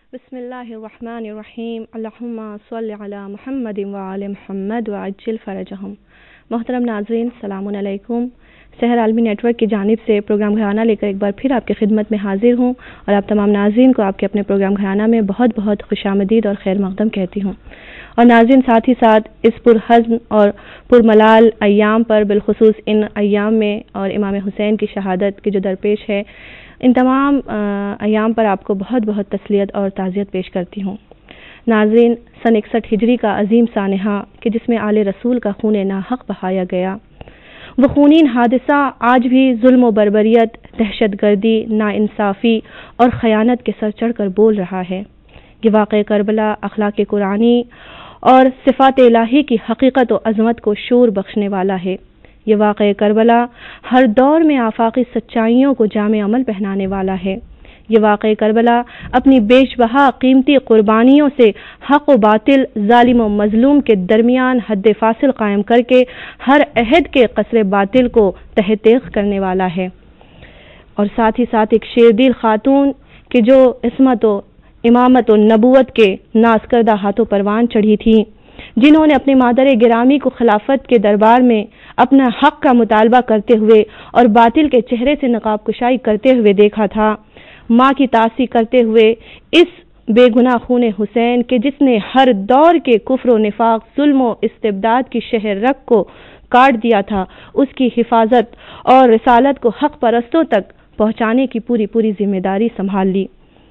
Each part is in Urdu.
بسم اللہ الرحمن الرحیم اللہم صل علی محمد وآل محمد وعجل فرجہم۔ محترم ناظرین، السلام علیکم۔ سحر عالمی نیٹ ورک کی جانب سے پروگرام گھرانہ لے کر ایک بار پھر آپ کی خدمت میں حاضر ہوں اور آپ تمام ناظرین کو آپ کے اپنے پروگرام گھرانہ میں بہت بہت خوش آمدید اور خیر مقدم کہتی ہوں۔ اور ناظرین، ساتھ ہی ساتھ اس پرحزن اور پرملال ایام پر، بالخصوص ان ایام میں اور امام حسین کی شہادت کی جو درپیش ہے، ان تمام ایام پر آپ کو بہت بہت تسلیت اور تعزیت پیش کرتی ہوں۔ ناظرین، سن 61 ہجری کا عظیم سانحہ کہ جس میں آل رسول کا خون ناحق بہایا گیا، وہ خونین حادثہ آج بھی ظلم و بربریت، دہشت گردی، ناانصافی اور خیانت کے سر چڑھ کر بول رہا ہے۔ یہ واقعہ کربلا اخلاق قرآنی اور صفات الہی کی حقیقت و عظمت کو شعور بخشنے والا ہے۔ یہ واقعہ کربلا ہر دور میں آفاقی سچائیوں کو جامع عمل پہنانے والا ہے۔ یہ واقعہ کربلا اپنی بیش بہا قیمتی قربانیوں سے حق و باطل، ظالم و مظلوم کے درمیان حد فاصل قائم کر کے ہر عہد کے قصر باطل کو تہ تیغ کرنے والا ہے، اور ساتھ ہی ساتھ ایک شیردل خاتون کہ جو عصمت و امامت و نبوت کے ناز کردہ ہاتھوں پروان چڑھی تھی، جنہوں نے اپنے مادر گرامی کو خلافت کے دربار میں اپنا حق کا مطالبہ کرتے ہوئے اور باطل کے چہرے سے نقاب کشائی کرتے ہوئے دیکھا تھا، ماں کی تعصیح کرتے ہوئے اس بے گناہ خون حسین کہ جس نے ہر دور کے کفر و نفاق، ظلم و استبداد کی شہر رگ کو کاٹ دیا تھا، اس کی حفاظت اور رسالت کو حق پرستوں تک پہنچانے کی پوری ذمہ داری سنبھال لی۔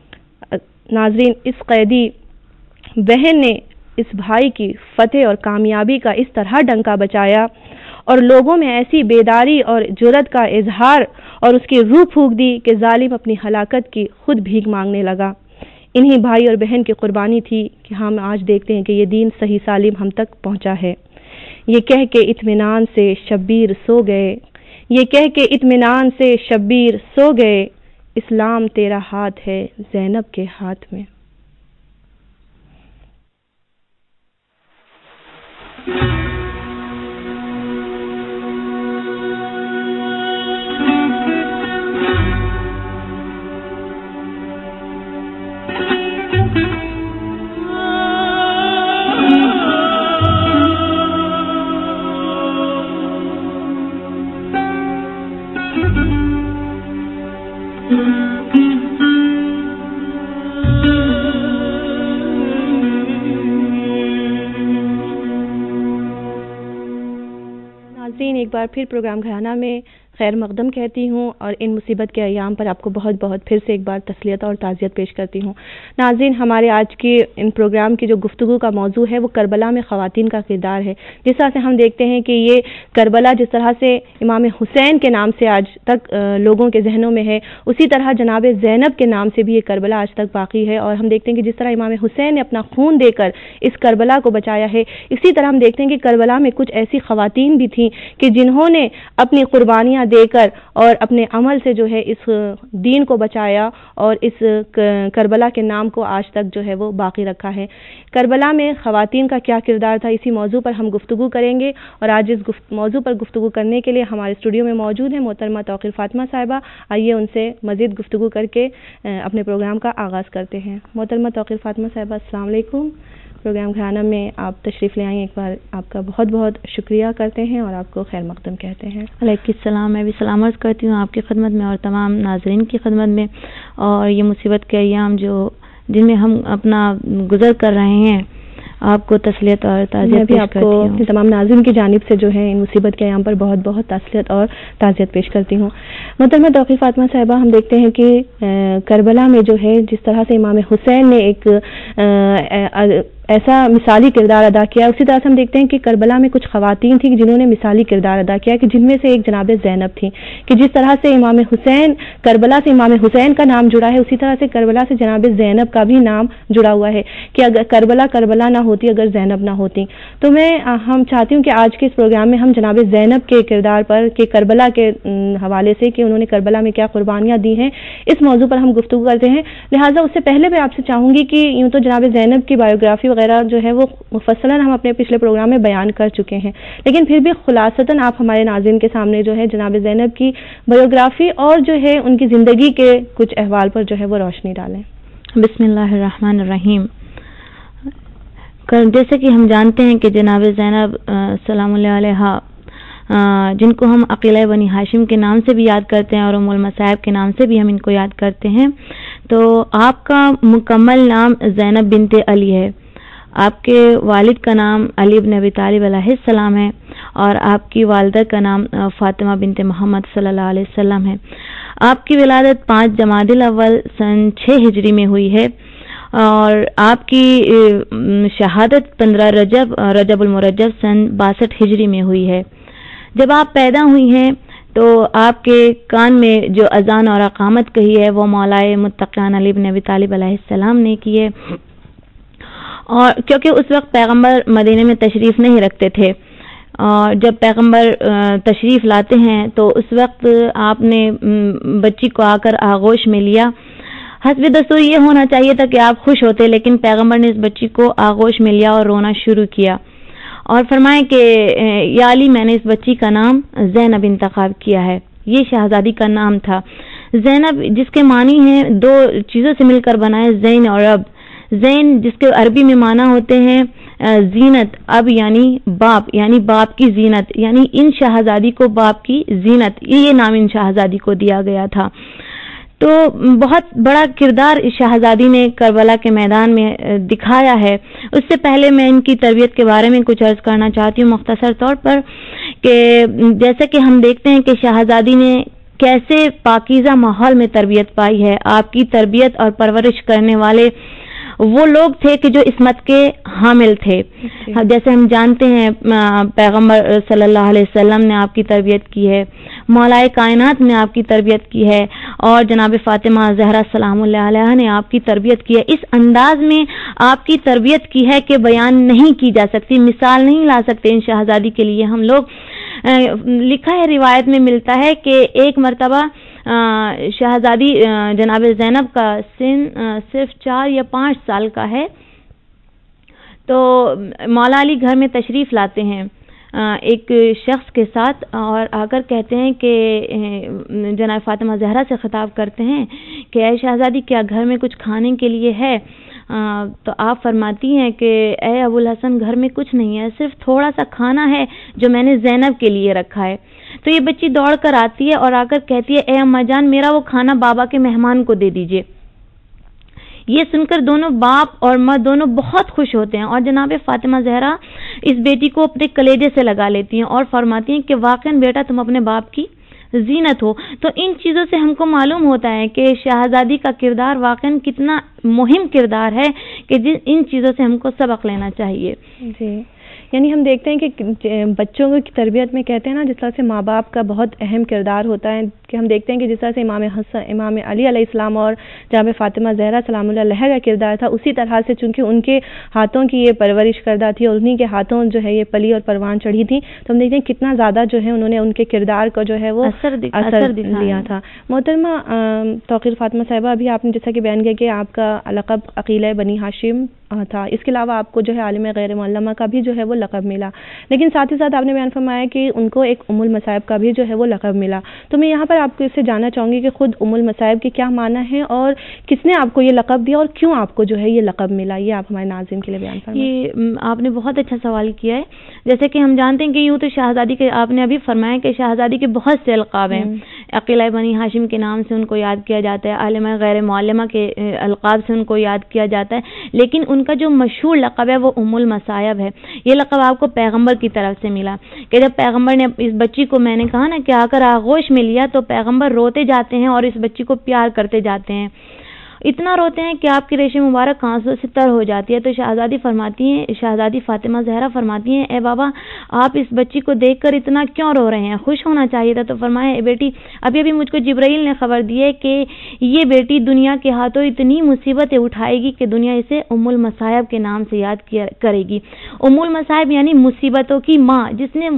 ناظرین، اس قیدی بہن نے اس بھائی کی فتح اور کامیابی کا اس طرح ڈنکا بچایا اور لوگوں میں ایسی بیداری اور جرأت کا اظہار اور اس کی روح پھونک دی کہ ظالم اپنی ہلاکت کی خود بھیک مانگنے لگا۔ انہی بھائی اور بہن کی قربانی تھی کہ ہم آج دیکھتے ہیں کہ یہ دین صحیح سالم ہم تک پہنچا ہے۔ یہ کہہ کے اطمینان سے شبیر سو گئے، یہ کہہ کے اطمینان سے شبیر سو گئے، اسلام تیرا ہاتھ ہے زینب کے ہاتھ میں۔ ایک بار پھر پروگرام گھرانہ میں خیر مقدم کہتی ہوں اور ان مصیبت کے ایام پر آپ کو بہت بہت پھر سے ایک بار تسلیت اور تعزیت پیش کرتی ہوں۔ ناظرین، ہمارے آج کے ان پروگرام کی جو گفتگو کا موضوع ہے وہ کربلا میں خواتین کا کردار ہے۔ جس طرح سے ہم دیکھتے ہیں کہ یہ کربلا جس طرح سے امام حسین کے نام سے آج تک لوگوں کے ذہنوں میں ہے، اسی طرح جناب زینب کے نام سے بھی یہ کربلا آج تک باقی ہے، اور ہم دیکھتے ہیں کہ جس طرح امام حسین نے اپنا خون دے کر اس کربلا کو بچایا ہے، اسی طرح ہم دیکھتے ہیں کہ کربلا میں کچھ ایسی خواتین بھی تھیں کہ جنہوں نے اپنی قربانیاں دے کر اور اپنے عمل سے جو ہے اس دین کو بچایا اور اس کربلا کے نام کو آج تک جو ہے وہ باقی رکھا ہے۔ کربلا میں خواتین کا کیا کردار تھا، اسی موضوع پر ہم گفتگو کریں گے، اور آج اس موضوع پر گفتگو کرنے کے لیے ہمارے اسٹوڈیو میں موجود ہیں محترمہ توقیر فاطمہ صاحبہ۔ آئیے ان سے مزید گفتگو کر کے اپنے پروگرام کا آغاز کرتے ہیں۔ محترمہ توقیر فاطمہ صاحبہ، السلام علیکم۔ پروگرام گھرانہ میں آپ تشریف لے آئیں، ایک بار آپ کا بہت بہت شکریہ کرتے ہیں اور آپ کو خیر مقدم کہتے ہیں۔ علیکم السلام، میں بھی سلام عرض کرتی ہوں آپ کی خدمت میں اور تمام ناظرین کی خدمت میں۔ اور یہ مصیبت کے ایام جن میں ہم اپنا گزر کر رہے ہیں، آپ کو تسلیت اور تعزیت پیش کرتی ہوں۔ تمام ناظرین کی جانب سے جو ہے ان مصیبت کے ایام پر بہت بہت تسلیت اور تعزیت پیش کرتی ہوں۔ محترمہ توقیر فاطمہ صاحبہ، ہم دیکھتے ہیں کہ کربلا میں جو ہے جس طرح سے امام حسین نے ایک ایسا مثالی کردار ادا کیا، اسی طرح سے ہم دیکھتے ہیں کہ کربلا میں کچھ خواتین تھیں جنہوں نے مثالی کردار ادا کیا، کہ جن میں سے ایک جناب زینب تھیں، کہ جس طرح سے امام حسین کربلا سے امام حسین کا نام جڑا ہے، اسی طرح سے کربلا سے جناب زینب کا بھی نام جڑا ہوا ہے، کہ اگر کربلا نہ ہوتی، اگر زینب نہ ہوتی۔ تو ہم چاہتی ہوں کہ آج کے اس پروگرام میں ہم جناب زینب کے کردار پر، کہ کربلا کے حوالے سے کہ انہوں نے کربلا میں کیا قربانیاں دی ہیں، اس موضوع پر ہم گفتگو کرتے ہیں۔ لہٰذا اس سے پہلے میں آپ سے چاہوں گی کہ یوں تو جناب زینب کی بایوگرافی وغیرہ جو ہے وہ مفصلاً ہم اپنے پچھلے پروگرام میں بیان کر چکے ہیں، لیکن پھر بھی خلاصتاً آپ ہمارے ناظرین کے سامنے جو ہے جناب زینب کی بایوگرافی اور جو ہے ان کی زندگی کے کچھ احوال پر جو ہے وہ روشنی ڈالیں۔ بسم اللہ الرحمن الرحیم. جیسے کہ ہم جانتے ہیں کہ جناب زینب سلام اللہ علیہا، جن کو ہم عقیلہ بنی ہاشم کے نام سے بھی یاد کرتے ہیں اور ام المصائب کے نام سے بھی ہم ان کو یاد کرتے ہیں، تو آپ کا مکمل نام زینب بنت علی ہے. آپ کے والد کا نام علی بن ابی طالب علیہ السلام ہے اور آپ کی والدہ کا نام فاطمہ بنت محمد صلی اللہ علیہ وسلم ہے. آپ کی ولادت 5 جمادی الاول سن 6 ہجری میں ہوئی ہے اور آپ کی شہادت 15 رجب المرجب سن 62 ہجری میں ہوئی ہے. جب آپ پیدا ہوئی ہیں تو آپ کے کان میں جو اذان اور اقامت کہی ہے وہ مولائے متقیان علی بن ابی طالب علیہ السلام نے کی ہے، اور کیونکہ اس وقت پیغمبر مدینے میں تشریف نہیں رکھتے تھے، اور جب پیغمبر تشریف لاتے ہیں تو اس وقت آپ نے بچی کو آ کر آغوش میں لیا. حسب دستور یہ ہونا چاہیے تھا کہ آپ خوش ہوتے، لیکن پیغمبر نے اس بچی کو آغوش میں لیا اور رونا شروع کیا اور فرمائے کہ یا علی، میں نے اس بچی کا نام زینب انتخاب کیا ہے. یہ شہزادی کا نام تھا. زینب جس کے معنی ہیں 2 چیزوں سے مل کر بنا ہے، زین اور اب. زین جس کے عربی میں معنی ہوتے ہیں زینت، اب یعنی باپ، یعنی باپ کی زینت، یعنی ان شہزادی کو باپ کی زینت، یہ نام ان شہزادی کو دیا گیا تھا. تو بہت بڑا کردار شہزادی نے کربلا کے میدان میں دکھایا ہے. اس سے پہلے میں ان کی تربیت کے بارے میں کچھ عرض کرنا چاہتی ہوں مختصر طور پر، کہ جیسے کہ ہم دیکھتے ہیں کہ شہزادی نے کیسے پاکیزہ ماحول میں تربیت پائی ہے. آپ کی تربیت اور پرورش کرنے والے وہ لوگ تھے کہ جو عصمت کے حامل تھے. جیسے ہم جانتے ہیں پیغمبر صلی اللہ علیہ وسلم نے آپ کی تربیت کی ہے، مولائے کائنات نے آپ کی تربیت کی ہے، اور جناب فاطمہ زہرا سلام اللہ علیہا نے آپ کی تربیت کی ہے. اس انداز میں آپ کی تربیت کی ہے کہ بیان نہیں کی جا سکتی، مثال نہیں لا سکتے ان شہزادی کے لیے ہم لوگ. لکھا ہے، روایت میں ملتا ہے کہ ایک مرتبہ شہزادی جناب زینب کا سن صرف 4 یا 5 سال کا ہے، تو مولا علی گھر میں تشریف لاتے ہیں ایک شخص کے ساتھ، اور آ کر کہتے ہیں کہ جناب فاطمہ زہرا سے خطاب کرتے ہیں کہ اے شہزادی، کیا گھر میں کچھ کھانے کے لیے ہے؟ تو آپ فرماتی ہیں کہ اے ابو الحسن، گھر میں کچھ نہیں ہے، صرف تھوڑا سا کھانا ہے جو میں نے زینب کے لیے رکھا ہے. تو یہ بچی دوڑ کر آتی ہے اور آ کر کہتی ہے اے اماں جان، میرا وہ کھانا بابا کے مہمان کو دے دیجئے. یہ سن کر دونوں باپ اور ماں دونوں بہت خوش ہوتے ہیں، اور جناب فاطمہ زہرا اس بیٹی کو اپنے کلیجے سے لگا لیتی ہیں اور فرماتی ہیں کہ واقعاً بیٹا تم اپنے باپ کی زینت ہو. تو ان چیزوں سے ہم کو معلوم ہوتا ہے کہ شہزادی کا کردار واقعاً کتنا مہم کردار ہے کہ ان چیزوں سے ہم کو سبق لینا چاہیے. جی، یعنی ہم دیکھتے ہیں کہ بچوں کی تربیت میں کہتے ہیں نا، جس طرح سے ماں باپ کا بہت اہم کردار ہوتا ہے، کہ ہم دیکھتے ہیں کہ جس طرح سے امام علی علیہ السلام اور جناب فاطمہ زہرا سلام اللہ علیہا کا کردار تھا، اسی طرح سے چونکہ ان کے ہاتھوں کی یہ پرورش کردہ تھی اور انہی کے ہاتھوں جو ہے یہ پلی اور پروان چڑھی تھی، تو ہم دیکھتے ہیں کتنا زیادہ جو ہے انہوں نے ان کے کردار کو جو ہے وہ اثر دیا تھا. محترمہ توقیر فاطمہ صاحبہ، ابھی آپ نے جیسا کہ بیان کیا کہ آپ کا لقب عقیلہ بنی ہاشم تھا، اس کے علاوہ آپ کو جو ہے عالم غیر معلمہ کا بھی جو ہے وہ لقب ملا، لیکن ساتھ ہی ساتھ آپ نے بیان فرمایا کہ ان کو ایک ام المصائب کا بھی جو ہے وہ لقب ملا. تو میں یہاں پر آپ کو اس سے جاننا چاہوں گی کہ خود ام المصائب کے کیا معنی ہیں اور کس نے آپ کو یہ لقب دیا اور کیوں آپ کو جو ہے یہ لقب ملا، یہ آپ ہمارے ناظرین کے لیے بیان فرمائیں. یہ آپ نے بہت اچھا سوال کیا ہے. جیسے کہ ہم جانتے ہیں کہ یوں تو شہزادی کے، آپ نے ابھی فرمایا کہ شہزادی کے بہت سے القاب ہیں. عقیلہ بنی ہاشم کے نام سے ان کو یاد کیا جاتا ہے، عالمہ غیر معلمہ کے القاب سے ان کو یاد کیا جاتا ہے، لیکن ان کا جو مشہور لقب ہے وہ ام المصائب ہے. یہ لقب آپ کو پیغمبر کی طرف سے ملا کہ جب پیغمبر نے اس بچی کو، میں نے کہا نا کہ آ کر آغوش میں لیا، تو پیغمبر روتے جاتے ہیں اور اس بچی کو پیار کرتے جاتے ہیں، اتنا روتے ہیں کہ آپ کی ریش مبارک آنسو سے تر ہو جاتی ہے. تو شہزادی فرماتی ہیں، شہزادی فاطمہ زہرا فرماتی ہیں اے بابا، آپ اس بچی کو دیکھ کر اتنا کیوں رو رہے ہیں، خوش ہونا چاہیے تھا. تو فرمایا اے بیٹی، ابھی مجھ کو جبرائیل نے خبر دی ہے کہ یہ بیٹی دنیا کے ہاتھوں اتنی مصیبتیں اٹھائے گی کہ دنیا اسے ام المصائب کے نام سے یاد کرے گی. ام المصائب یعنی مصیبتوں کی ماں، جس نے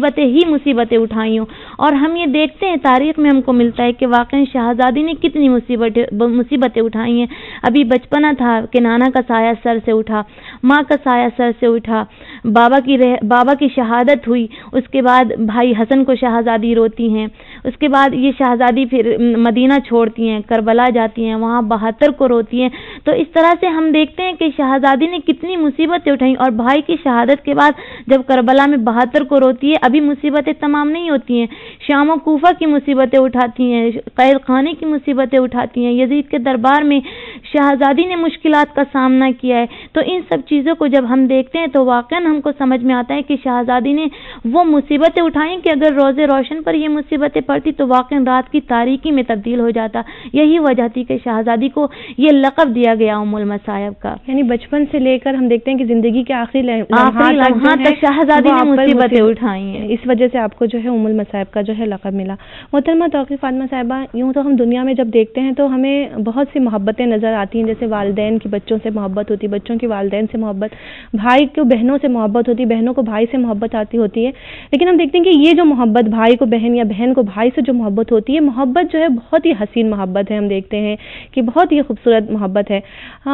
مصیبتیں اٹھائی ہوں. اور ہم یہ دیکھتے ہیں تاریخ میں ہم کو ملتا ہے کہ واقعی شہزادی نے کتنی مصیبتیں اٹھائی ہیں. ابھی بچپنا تھا کہ نانا کا سایہ سر سے اٹھا، ماں کا سایہ سر سے اٹھا، بابا کی شہادت ہوئی، اس کے بعد بھائی حسن کو شہزادی روتی ہیں، اس کے بعد یہ شہزادی پھر مدینہ چھوڑتی ہیں، کربلا جاتی ہیں، وہاں 72 کو روتی ہیں. تو اس طرح سے ہم دیکھتے ہیں کہ شہزادی نے کتنی مصیبتیں اٹھائیں، اور بھائی کی شہادت کے بعد جب کربلا میں 72 کو روتی ہے، ابھی مصیبتیں تمام نہیں ہوتی ہیں، شام و کوفہ کی مصیبتیں اٹھاتی ہیں، قید خانے کی مصیبتیں اٹھاتی ہیں، یزید کے دربار میں شہزادی نے مشکلات کا سامنا کیا ہے. تو ان سب چیزوں کو جب ہم دیکھتے ہیں تو واقعاً ہم کو سمجھ میں آتا ہے کہ شہزادی نے وہ مصیبتیں اٹھائیں کہ اگر روز روشن پر یہ مصیبتیں پڑتی تو واقعاً رات کی تاریکی میں تبدیل ہو جاتا. یہی وجہ تھی کہ شہزادی کو یہ لقب دیا گیا ام المصائب کا. یعنی بچپن سے لے کر ہم دیکھتے ہیں کہ زندگی کے آخری لمحات تک شہزادی نے مصیبتیں اٹھائی ہیں. اس وجہ سے آپ کو جو ہے ام المصائب کا جو ہے لقب ملا. محترمہ توقیر فاطمہ صاحبہ، یوں تو ہم دنیا میں جب دیکھتے ہیں تو ہمیں بہت سی محبتیں نظر آتی ہیں، جیسے والدین کی بچوں سے محبت ہوتی، بچوں کی والدین سے محبت، بھائی کو بہنوں سے محبت ہوتی، بہنوں کو بھائی سے محبت آتی ہوتی ہے. لیکن ہم دیکھتے ہیں کہ یہ جو محبت بھائی کو بہن یا بہن کو بھائی سے جو محبت ہوتی ہے، محبت جو ہے بہت ہی حسین محبت ہے. ہم دیکھتے ہیں کہ بہت ہی خوبصورت محبت ہے.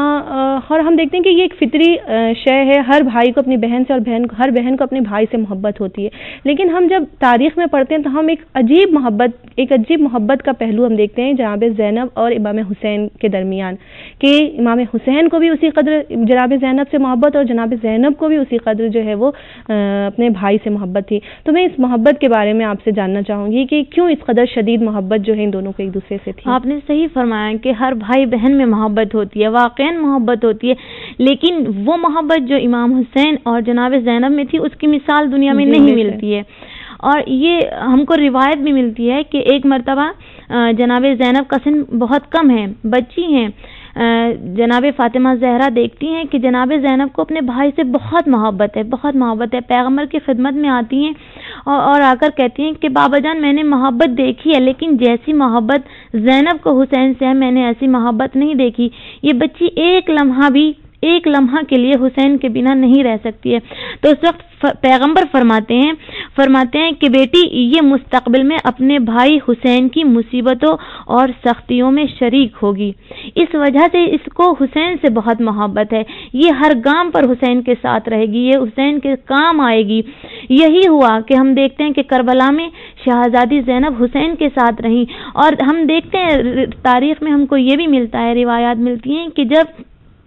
اور ہم دیکھتے ہیں کہ یہ ایک فطری شے ہے، ہر بھائی کو اپنی بہن سے اور ہر بہن کو اپنے بھائی سے محبت ہوتی ہے. لیکن ہم جب تاریخ میں پڑھتے ہیں تو ہم ایک عجیب محبت کا پہلو ہم دیکھتے ہیں جناب زینب اور امام حسین کے درمیان، کہ امام حسین کو بھی اسی قدر جناب زینب سے محبت اور جناب زینب کو بھی اسی قدر جو ہے وہ اپنے بھائی سے محبت تھی. تو میں اس محبت کے بارے میں آپ سے جاننا چاہوں گی کہ کیوں اس قدر شدید محبت جو ہے ان دونوں کو ایک دوسرے سے تھی. آپ نے صحیح فرمایا کہ ہر بھائی بہن میں محبت ہوتی ہے، واقعاً محبت ہوتی ہے، لیکن وہ محبت جو امام حسین اور جناب زینب میں تھی اس کی مثال دنیا میں نہیں ملتی ہے. اور یہ ہم کو روایت بھی ملتی ہے کہ ایک مرتبہ جناب زینب کا سن بہت کم ہے، بچی ہیں، جناب فاطمہ زہرا دیکھتی ہیں کہ جناب زینب کو اپنے بھائی سے بہت محبت ہے. پیغمبر کی خدمت میں آتی ہیں اور آ کر کہتی ہیں کہ بابا جان میں نے محبت دیکھی ہے، لیکن جیسی محبت زینب کو حسین سے ہے میں نے ایسی محبت نہیں دیکھی. یہ بچی ایک لمحہ کے لیے حسین کے بنا نہیں رہ سکتی ہے. تو اس وقت پیغمبر فرماتے ہیں کہ بیٹی یہ مستقبل میں اپنے بھائی حسین کی مصیبتوں اور سختیوں میں شریک ہوگی، اس وجہ سے اس کو حسین سے بہت محبت ہے، یہ ہر گام پر حسین کے ساتھ رہے گی، یہ حسین کے کام آئے گی. یہی ہوا کہ ہم دیکھتے ہیں کہ کربلا میں شہزادی زینب حسین کے ساتھ رہیں. اور ہم دیکھتے ہیں تاریخ میں ہم کو یہ بھی ملتا ہے، روایات ملتی ہیں کہ جب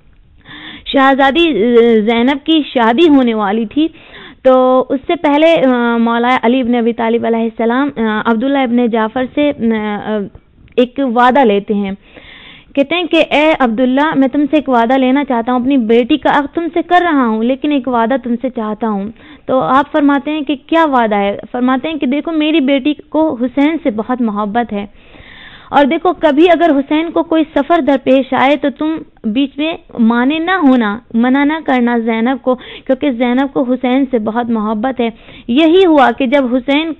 شہزادی زینب کی شادی ہونے والی تھی تو اس سے پہلے مولا علی ابن ابی طالب علیہ السلام عبداللہ ابن جعفر سے ایک وعدہ لیتے ہیں. کہتے ہیں کہ اے عبداللہ میں تم سے ایک وعدہ لینا چاہتا ہوں، اپنی بیٹی کا عقد تم سے کر رہا ہوں لیکن ایک وعدہ تم سے چاہتا ہوں. تو آپ فرماتے ہیں کہ کیا وعدہ ہے؟ فرماتے ہیں کہ دیکھو میری بیٹی کو حسین سے بہت محبت ہے، اور دیکھو کبھی اگر حسین کو کوئی سفر درپیش آئے تو تم بیچ میں مانے نہ ہونا، منع نہ کرنا زینب کو، کیونکہ زینب کو حسین سے بہت محبت ہے. یہی ہوا کہ جب حسین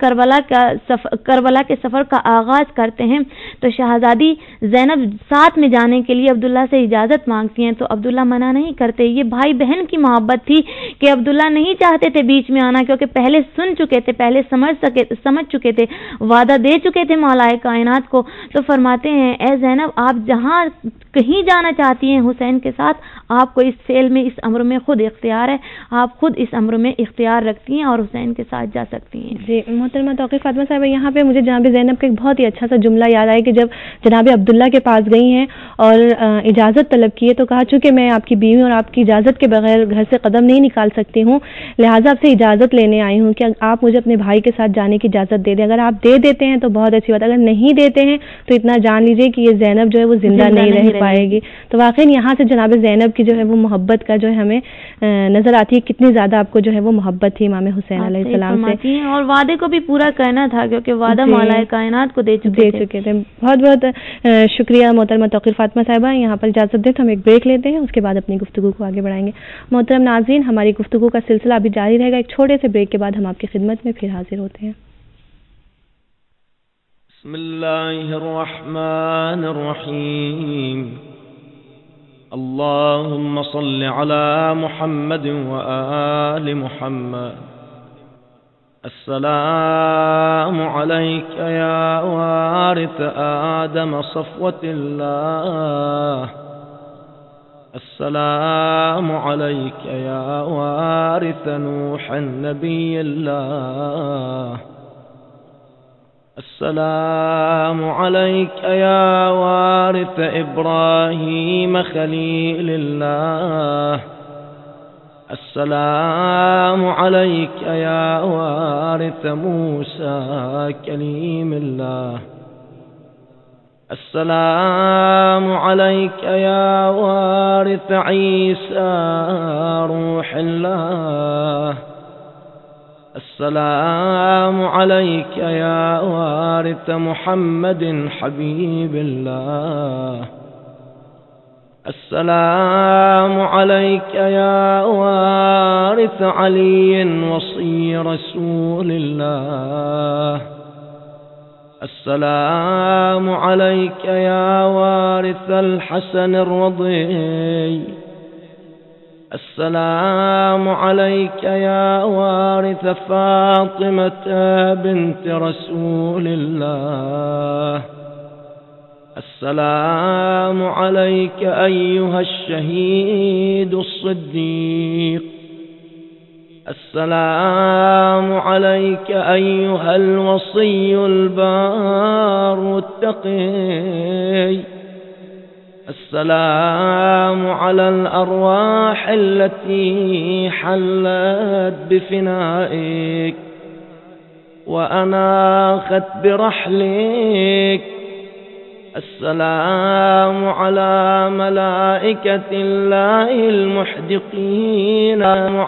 کربلا کے سفر کا آغاز کرتے ہیں تو شہزادی زینب ساتھ میں جانے کے لیے عبداللہ سے اجازت مانگتی ہیں، تو عبداللہ منع نہیں کرتے. یہ بھائی بہن کی محبت تھی کہ عبداللہ نہیں چاہتے تھے بیچ میں آنا، کیونکہ پہلے سن چکے تھے، پہلے سمجھ چکے تھے، وعدہ دے چکے تھے مولا کائنات کو. تو فرماتے ہیں اے زینب آپ جہاں کہیں جانا چاہتی ہیں حسین کے ساتھ، آپ کو اس فعل میں اس امر میں خود اختیار ہے، آپ خود اس امر میں اختیار رکھتی ہیں اور حسین کے ساتھ جا سکتی ہیں. جی محترمہ توقیر فاطمہ صاحبہ، یہاں پہ مجھے جناب زینب کا ایک بہت ہی اچھا سا جملہ یاد آیا کہ جب جناب عبداللہ کے پاس گئی ہیں اور اجازت طلب کی ہے تو کہا چونکہ میں آپ کی بیوی اور آپ کی اجازت کے بغیر گھر سے قدم نہیں نکال سکتی ہوں، لہٰذا آپ سے اجازت لینے آئی ہوں کہ آپ مجھے اپنے بھائی کے ساتھ جانے کی اجازت دے دیں. اگر آپ دے دیتے ہیں تو بہت اچھی بات، اگر نہیں دیتے ہیں تو اتنا جان لیجیے کہ یہ زینب جو ہے وہ زندہ نہیں رہ پائے گی. تو واقعی یہاں سے جناب زینب کی جو ہے وہ محبت کا جو ہے ہمیں نظر آتی ہے، کتنی زیادہ آپ کو جو ہے وہ محبت تھی امام حسین علیہ السلام سے. اور وعدے کو بھی پورا کرنا تھا کیونکہ وعدہ مولا کائنات کو دے چکے تھے. بہت بہت شکریہ محترمہ توقیر فاطمہ صاحبہ. یہاں پر اجازت دیں تو ہم ایک بریک لیتے ہیں، اس کے بعد اپنی گفتگو کو آگے بڑھائیں گے. محترم ناظرین، ہماری گفتگو کا سلسلہ ابھی جاری رہے گا. ایک چھوٹے سے بریک کے بعد ہم آپ کی خدمت میں پھر حاضر ہوتے ہیں. بسم اللہ الرحمن الرحیم. اللهم صل على محمد وآل محمد. السلام عليك يا وارث آدم صفوة الله. السلام عليك يا وارث نوح نبي الله. السلام عليك يا وارث إبراهيم خليل الله. السلام عليك يا وارث موسى كليم الله. السلام عليك يا وارث عيسى روح الله. السلام عليك يا وارث محمد حبيب الله. السلام عليك يا وارث علي وصي رسول الله. السلام عليك يا وارث الحسن الرضي. السلام عليك يا وارث فاطمة بنت رسول الله. السلام عليك أيها الشهيد الصديق. السلام عليك أيها الوصي البار التقي. السلام على الأرواح التي حلت بفنائك وأناخت برحلك. السلام على ملائكة الله المحدقين.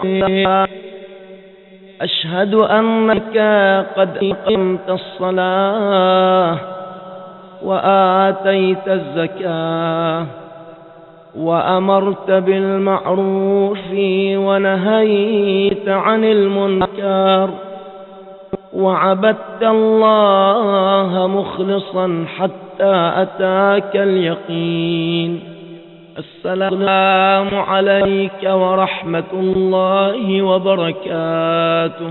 أشهد أنك قد أقمت الصلاة وآتيت الزكاة وأمرت بالمعروف ونهيت عن المنكر وعبدت الله مخلصا حتى أتاك اليقين. السلام عليك ورحمة الله وبركاته.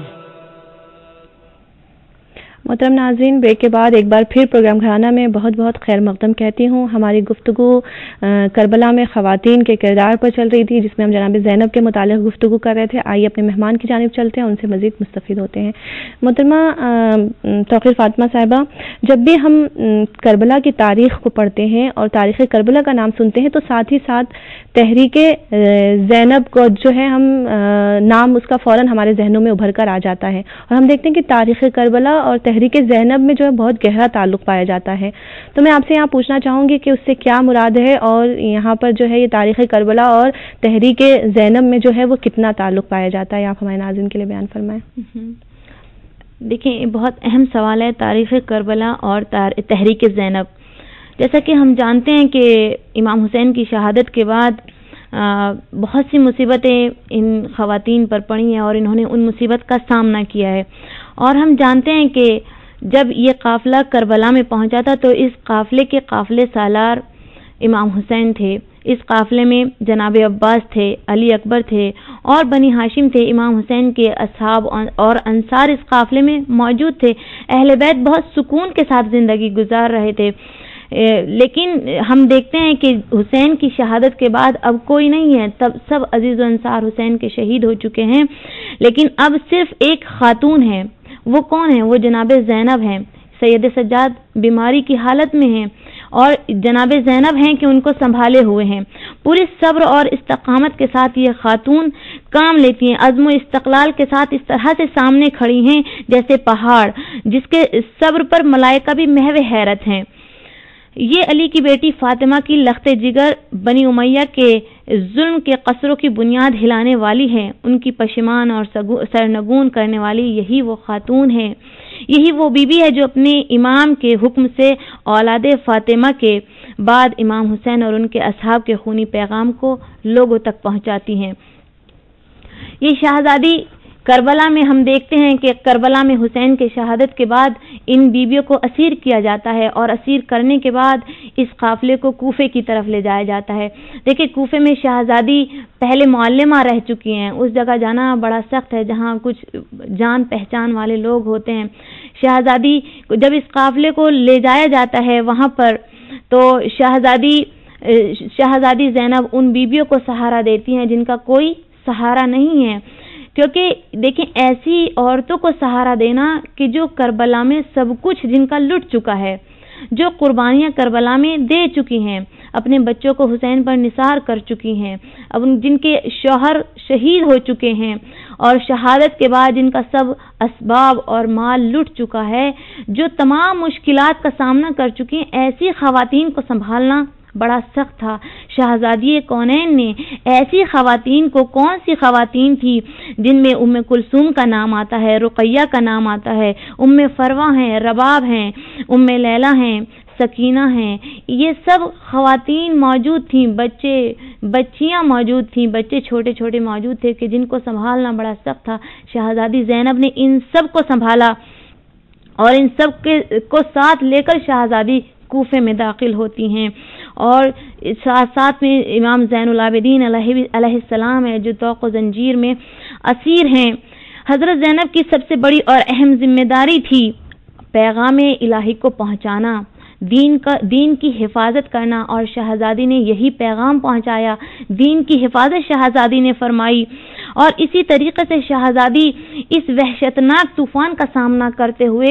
محترم ناظرین، بریک کے بعد ایک بار پھر پروگرام گھرانہ میں بہت بہت خیر مقدم کہتی ہوں. ہماری گفتگو کربلا میں خواتین کے کردار پر چل رہی تھی، جس میں ہم جناب زینب کے متعلق گفتگو کر رہے تھے. آئیے اپنے مہمان کی جانب چلتے ہیں، ان سے مزید مستفید ہوتے ہیں. محترمہ توقیر فاطمہ صاحبہ، جب بھی ہم کربلا کی تاریخ کو پڑھتے ہیں اور تاریخ کربلا کا نام سنتے ہیں تو ساتھ ہی ساتھ تحریک زینب کو جو ہے ہم نام اس کا فوراً ہمارے ذہنوں میں ابھر کر آ جاتا ہے، اور ہم دیکھتے ہیں کہ تاریخ کربلا اور تحریک زینب میں جو ہے بہت گہرا تعلق پایا جاتا ہے. تو میں آپ سے یہاں پوچھنا چاہوں گی کہ اس سے کیا مراد ہے، اور یہاں پر جو ہے یہ تاریخ کربلا اور تحریک زینب میں جو ہے وہ کتنا تعلق پایا جاتا ہے. آپ ہمارے ناظرین کے لیے بیان فرمائیں. دیکھیں، یہ بہت اہم سوال ہے تاریخ کربلا اور تحریک زینب. جیسا کہ ہم جانتے ہیں کہ امام حسین کی شہادت کے بعد بہت سی مصیبتیں ان خواتین پر پڑی ہیں اور انہوں نے ان مصیبت کا سامنا کیا ہے. اور ہم جانتے ہیں کہ جب یہ قافلہ کربلا میں پہنچا تھا تو اس قافلے کے قافلے سالار امام حسین تھے. اس قافلے میں جناب عباس تھے، علی اکبر تھے اور بنی ہاشم تھے. امام حسین کے اصحاب اور انصار اس قافلے میں موجود تھے. اہل بیت بہت سکون کے ساتھ زندگی گزار رہے تھے. لیکن ہم دیکھتے ہیں کہ حسین کی شہادت کے بعد اب کوئی نہیں ہے، تب سب عزیز و انصار حسین کے شہید ہو چکے ہیں. لیکن اب صرف ایک خاتون ہے. وہ کون ہے؟ وہ جناب زینب ہیں. سید سجاد بیماری کی حالت میں ہیں اور جناب زینب ہیں کہ ان کو سنبھالے ہوئے ہیں. پوری صبر اور استقامت کے ساتھ یہ خاتون کام لیتی ہیں. عزم و استقلال کے ساتھ اس طرح سے سامنے کھڑی ہیں جیسے پہاڑ، جس کے صبر پر ملائکہ بھی محو حیرت ہیں. یہ علی کی بیٹی فاطمہ کی لخت جگر بنی امیہ کے ظلم کے قصروں کی بنیاد ہلانے والی ہیں. ان کی پشیمان اور سرنگون کرنے والی یہی وہ خاتون ہے، یہی وہ بیوی ہے جو اپنے امام کے حکم سے اولاد فاطمہ کے بعد امام حسین اور ان کے اصحاب کے خونی پیغام کو لوگوں تک پہنچاتی ہیں. یہ شہزادی کربلا میں ہم دیکھتے ہیں کہ کربلا میں حسین کے شہادت کے بعد ان بیویوں کو اسیر کیا جاتا ہے اور اسیر کرنے کے بعد اس قافلے کو کوفے کی طرف لے جایا جاتا ہے. دیکھیں، کوفے میں شہزادی پہلے معلمہ رہ چکی ہیں. اس جگہ جانا بڑا سخت ہے جہاں کچھ جان پہچان والے لوگ ہوتے ہیں. شہزادی جب اس قافلے کو لے جایا جاتا ہے وہاں پر تو شہزادی زینب ان بیویوں کو سہارا دیتی ہیں جن کا کوئی سہارا نہیں ہے. کیونکہ دیکھیں ایسی عورتوں کو سہارا دینا کہ جو کربلا میں سب کچھ جن کا لٹ چکا ہے، جو قربانیاں کربلا میں دے چکی ہیں، اپنے بچوں کو حسین پر نثار کر چکی ہیں، اب جن کے شوہر شہید ہو چکے ہیں اور شہادت کے بعد جن کا سب اسباب اور مال لٹ چکا ہے، جو تمام مشکلات کا سامنا کر چکی ہیں، ایسی خواتین کو سنبھالنا بڑا سخت تھا۔ شہزادی کونین نے ایسی خواتین کو، کون سی خواتین تھی جن میں ام کلثوم کا نام آتا ہے، رقیہ کا نام آتا ہے، ام فروہ ہیں، رباب ہیں، ام لیلہ ہیں، سکینہ ہیں، یہ سب خواتین موجود تھیں، بچیاں موجود تھیں، بچے چھوٹے چھوٹے موجود تھے کہ جن کو سنبھالنا بڑا سخت تھا۔ شہزادی زینب نے ان سب کو سنبھالا اور ان سب کو ساتھ لے کر شہزادی کوفے میں داخل ہوتی ہیں، اور ساتھ میں امام زین العابدین علیہ السلام ہے جو طوق و زنجیر میں اسیر ہیں۔ حضرت زینب کی سب سے بڑی اور اہم ذمہ داری تھی پیغام الہی کو پہنچانا، دین کی حفاظت کرنا، اور شہزادی نے یہی پیغام پہنچایا، دین کی حفاظت شہزادی نے فرمائی۔ اور اسی طریقے سے شہزادی اس وحشتناک طوفان کا سامنا کرتے ہوئے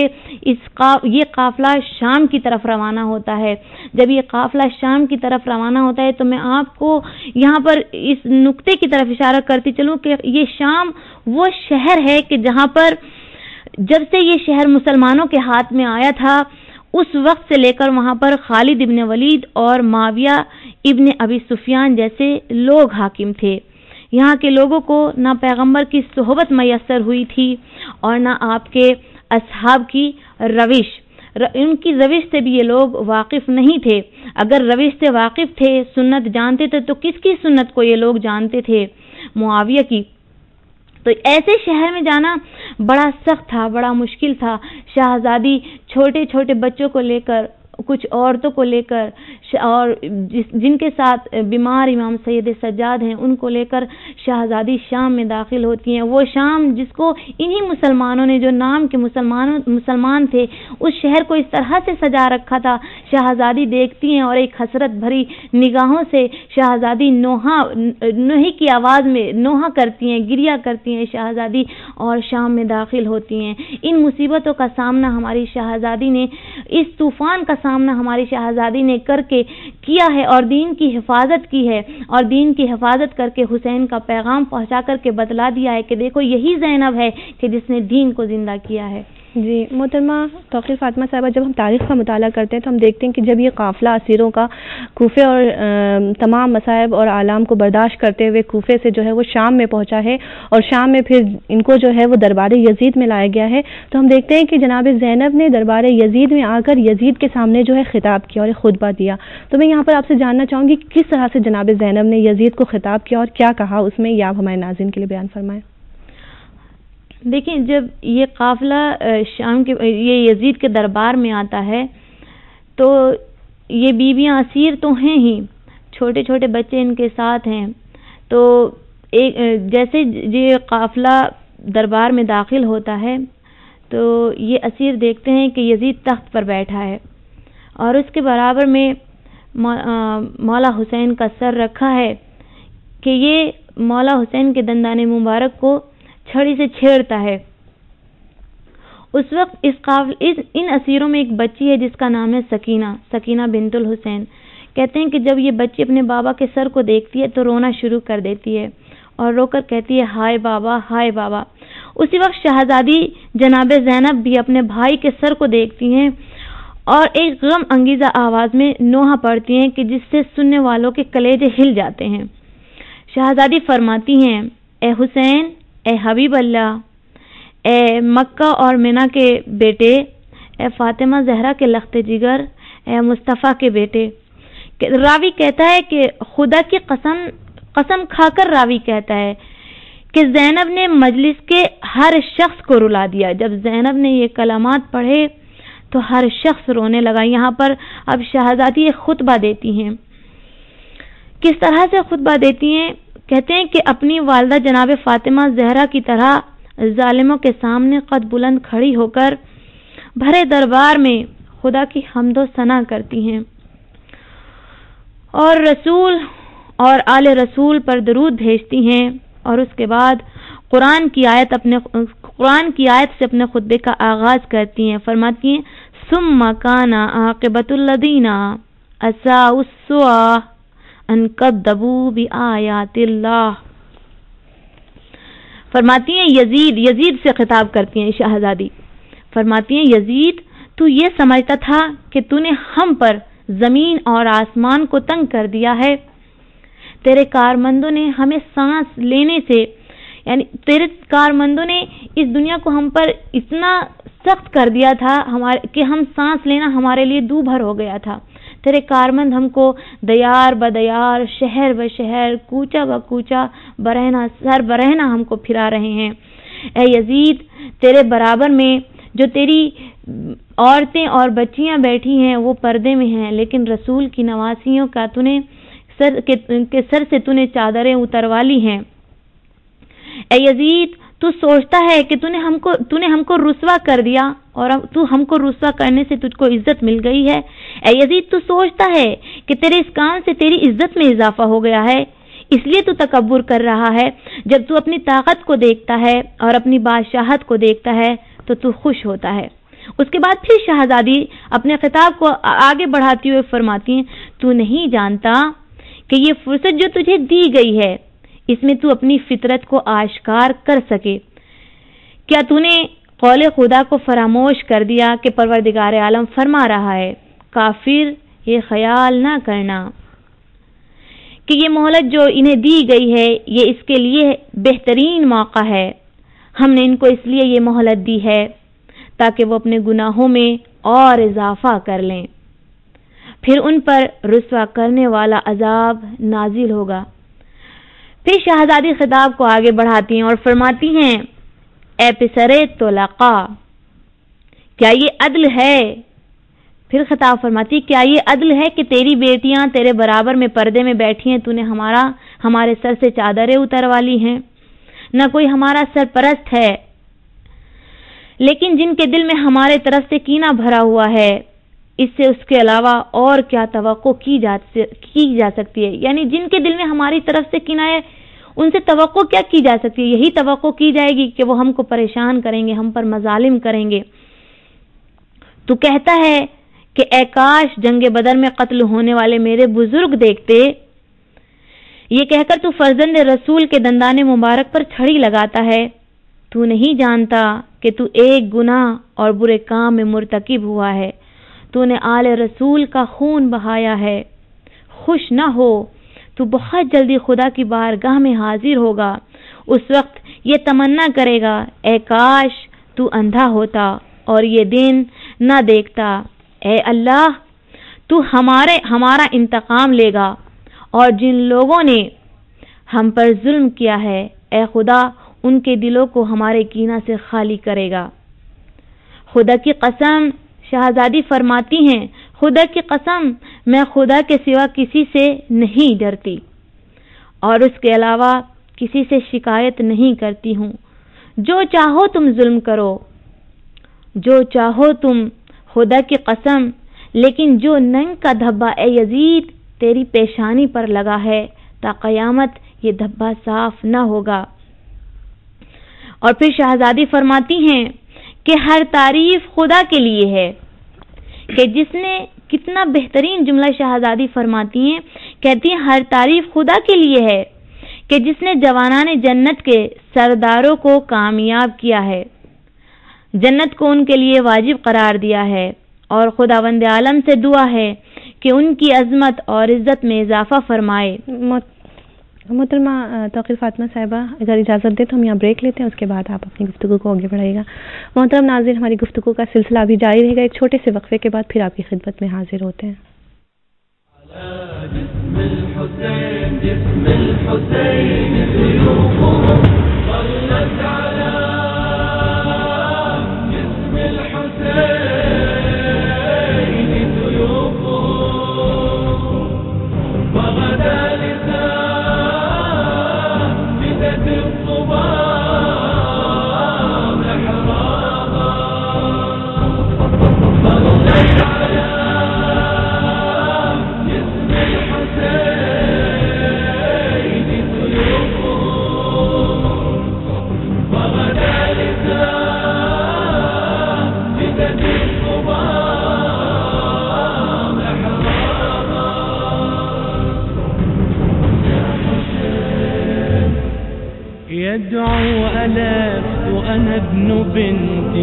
یہ قافلہ شام کی طرف روانہ ہوتا ہے۔ جب یہ قافلہ شام کی طرف روانہ ہوتا ہے تو میں آپ کو یہاں پر اس نقطے کی طرف اشارہ کرتی چلوں کہ یہ شام وہ شہر ہے کہ جہاں پر جب سے یہ شہر مسلمانوں کے ہاتھ میں آیا تھا اس وقت سے لے کر وہاں پر خالد ابن ولید اور معاویہ ابن ابی سفیان جیسے لوگ حاکم تھے۔ یہاں کے لوگوں کو نہ پیغمبر کی صحبت میسر ہوئی تھی اور نہ آپ کے اصحاب کی روش، ان کی روش سے بھی یہ لوگ واقف نہیں تھے۔ اگر روش سے واقف تھے، سنت جانتے تھے تو کس کی سنت کو یہ لوگ جانتے تھے؟ معاویہ کی۔ تو ایسے شہر میں جانا بڑا سخت تھا، بڑا مشکل تھا۔ شہزادی چھوٹے چھوٹے بچوں کو لے کر، کچھ عورتوں کو لے کر، اور جن کے ساتھ بیمار امام سید سجاد ہیں ان کو لے کر شہزادی شام میں داخل ہوتی ہیں۔ وہ شام جس کو انہی مسلمانوں نے، جو نام کے مسلمان تھے، اس شہر کو اس طرح سے سجا رکھا تھا۔ شہزادی دیکھتی ہیں اور ایک حسرت بھری نگاہوں سے شہزادی نوحے کی آواز میں نوحہ کرتی ہیں، گریا کرتی ہیں شہزادی، اور شام میں داخل ہوتی ہیں۔ ان مصیبتوں کا سامنا ہماری شہزادی نے، اس طوفان کا سامنا ہماری شہزادی نے کر کے کیا ہے اور دین کی حفاظت کی ہے، اور دین کی حفاظت کر کے حسین کا پیغام پہنچا کر کے بتلا دیا ہے کہ دیکھو یہی زینب ہے کہ جس نے دین کو زندہ کیا ہے۔ جی محترمہ توقیر فاطمہ صاحبہ، جب ہم تاریخ کا مطالعہ کرتے ہیں تو ہم دیکھتے ہیں کہ جب یہ قافلہ اسیروں کا کوفے اور تمام مصائب اور آلام کو برداشت کرتے ہوئے کوفے سے جو ہے وہ شام میں پہنچا ہے، اور شام میں پھر ان کو جو ہے وہ دربار یزید میں لایا گیا ہے، تو ہم دیکھتے ہیں کہ جناب زینب نے دربار یزید میں آ کر یزید کے سامنے جو ہے خطاب کیا اور ایک خطبہ دیا۔ تو میں یہاں پر آپ سے جاننا چاہوں گی کس طرح سے جناب زینب نے یزید کو خطاب کیا اور کیا کہا اس میں، یہ آپ ہمارے ناظرین کے لیے بیان فرمائیں۔ دیکھیں، جب یہ قافلہ شام کے یہ یزید کے دربار میں آتا ہے تو یہ بیویاں اسیر تو ہیں ہی، چھوٹے چھوٹے بچے ان کے ساتھ ہیں، تو جیسے یہ قافلہ دربار میں داخل ہوتا ہے تو یہ اسیر دیکھتے ہیں کہ یزید تخت پر بیٹھا ہے اور اس کے برابر میں مولا حسین کا سر رکھا ہے کہ یہ مولا حسین کے دندان مبارک کو چھڑی سے چھیڑتا ہے۔ اس وقت ان اسیروں میں ایک بچی ہے جس کا نام ہے سکینہ بنت الحسین۔ کہتے ہیں کہ جب یہ بچی اپنے بابا کے سر کو دیکھتی ہے تو رونا شروع کر دیتی ہے اور رو کر کہتی ہے ہائے بابا، ہائے بابا۔ اسی وقت شہزادی جناب زینب بھی اپنے بھائی کے سر کو دیکھتی ہیں اور ایک غم انگیزہ آواز میں نوحہ پڑھتی ہیں کہ جس سے سننے والوں کے کلیجے ہل جاتے ہیں۔ شہزادی فرماتی ہیں، اے حسین، اے حبیب اللہ، اے مکہ اور منہ کے بیٹے، اے فاطمہ زہرا کے لخت جگر، اے مصطفیٰ کے بیٹے۔ راوی کہتا ہے کہ خدا کی قسم کھا کر راوی کہتا ہے کہ زینب نے مجلس کے ہر شخص کو رلا دیا۔ جب زینب نے یہ کلمات پڑھے تو ہر شخص رونے لگا۔ یہاں پر اب شہزادی ایک خطبہ دیتی ہیں۔ کس طرح سے خطبہ دیتی ہیں؟ کہتے ہیں کہ اپنی والدہ جناب فاطمہ زہرا کی طرح ظالموں کے سامنے قد بلند کھڑی ہو کر بھرے دربار میں خدا کی حمد و ثنا کرتی ہیں اور رسول اور آل رسول پر درود بھیجتی ہیں، اور اس کے بعد قرآن کی آیت سے اپنے خطبے کا آغاز کرتی ہیں. فرماتی ہیں ثم کان عاقبۃ الذین اساءوا السوء ان کذبوا بآیات اللہ. فرماتی ہیں یزید سے خطاب کرتی ہیں شہزادی. فرماتی ہیں یزید تو یہ سمجھتا تھا کہ تو نے ہم پر زمین اور آسمان کو تنگ کر دیا ہے. تیرے کارمندوں نے ہمیں سانس لینے سے یعنی تیرے کارمندوں نے اس دنیا کو ہم پر اتنا سخت کر دیا تھا کہ ہم سانس لینا ہمارے لیے دو بھر ہو گیا تھا. تیرے کارمند ہم کو دیار بدیار شہر بشہر کوچہ بکوچہ برہنہ سر برہنہ ہم کو پھرا رہے ہیں. اے یزید تیرے برابر میں جو تیری عورتیں اور بچیاں بیٹھی ہیں وہ پردے میں ہیں، لیکن رسول کی نواسیوں کا تونے سر سے تونے چادریں اتروا لی ہیں. اے یزید تو سوچتا ہے کہ تو نے ہم کو رسوا کر دیا اور تو ہم کو رسوا کرنے سے تجھ کو عزت مل گئی ہے. اے یزید تو سوچتا ہے کہ تیرے اس کام سے تیری عزت میں اضافہ ہو گیا ہے، اس لیے تو تکبر کر رہا ہے. جب تو اپنی طاقت کو دیکھتا ہے اور اپنی بادشاہت کو دیکھتا ہے تو خوش ہوتا ہے. اس کے بعد پھر شہزادی اپنے خطاب کو آگے بڑھاتی ہوئے فرماتی ہیں تو نہیں جانتا کہ یہ فرصت جو تجھے دی گئی ہے اس میں تو اپنی فطرت کو آشکار کر سکے. کیا تو نے قول خدا کو فراموش کر دیا کہ پروردگار عالم فرما رہا ہے کافر یہ خیال نہ کرنا کہ یہ مہلت جو انہیں دی گئی ہے یہ اس کے لیے بہترین موقع ہے. ہم نے ان کو اس لیے یہ مہلت دی ہے تاکہ وہ اپنے گناہوں میں اور اضافہ کر لیں، پھر ان پر رسوا کرنے والا عذاب نازل ہوگا. پھر شہزادی خطاب کو آگے بڑھاتی ہیں اور فرماتی ہیں اے پسرے طلقاء کیا یہ عدل ہے. پھر خطاب فرماتی کیا یہ عدل ہے کہ تیری بیٹیاں تیرے برابر میں پردے میں بیٹھی ہیں، تو نے ہمارے سر سے چادریں اتروا لی ہیں. نہ کوئی ہمارا سرپرست ہے لیکن جن کے دل میں ہمارے طرف سے کینہ بھرا ہوا ہے اس سے اس کے علاوہ اور کیا توقع کی جا سکتی ہے. یعنی جن کے دل میں ہماری طرف سے کینہ ہے ان سے توقع کیا کی جا سکتی ہے؟ یہی توقع کی جائے گی کہ وہ ہم کو پریشان کریں گے، ہم پر مظالم کریں گے. تو کہتا ہے کہ اے کاش جنگ بدر میں قتل ہونے والے میرے بزرگ دیکھتے. یہ کہہ کر تو فرزند رسول کے دندان مبارک پر چھڑی لگاتا ہے. تو نہیں جانتا کہ تو ایک گناہ اور برے کام میں مرتکب ہوا ہے. تو نے آل رسول کا خون بہایا ہے. خوش نہ ہو، تو بہت جلدی خدا کی بارگاہ میں حاضر ہوگا. اس وقت یہ تمنا کرے گا اے کاش تو اندھا ہوتا اور یہ دن نہ دیکھتا. اے اللہ تو ہمارا انتقام لے گا اور جن لوگوں نے ہم پر ظلم کیا ہے اے خدا ان کے دلوں کو ہمارے کینہ سے خالی کرے گا. خدا کی قسم شہزادی فرماتی ہیں خدا کی قسم میں خدا کے سوا کسی سے نہیں ڈرتی اور اس کے علاوہ کسی سے شکایت نہیں کرتی ہوں. جو چاہو تم ظلم کرو، جو چاہو تم، خدا کی قسم، لیکن جو ننگ کا دھبا اے یزید تیری پیشانی پر لگا ہے تا قیامت یہ دھبا صاف نہ ہوگا. اور پھر شہزادی فرماتی ہیں کہ ہر تعریف خدا کے لیے ہے کہ جس نے کتنا بہترین جملہ شہزادی فرماتی ہیں، کہتی ہیں ہر تعریف خدا کے لیے ہے کہ جس نے جوانان جنت کے سرداروں کو کامیاب کیا ہے، جنت کو ان کے لیے واجب قرار دیا ہے، اور خداوند عالم سے دعا ہے کہ ان کی عظمت اور عزت میں اضافہ فرمائے. محترمہ توقیر فاطمہ صاحبہ اگر اجازت دیں تو ہم یہاں بریک لیتے ہیں، اس کے بعد آپ اپنی گفتگو کو آگے بڑھائیے گا. محترم ناظرین ہماری گفتگو کا سلسلہ ابھی جاری رہے گا، ایک چھوٹے سے وقفے کے بعد پھر آپ کی خدمت میں حاضر ہوتے ہیں. يدعو ألفت أنا ابن بنت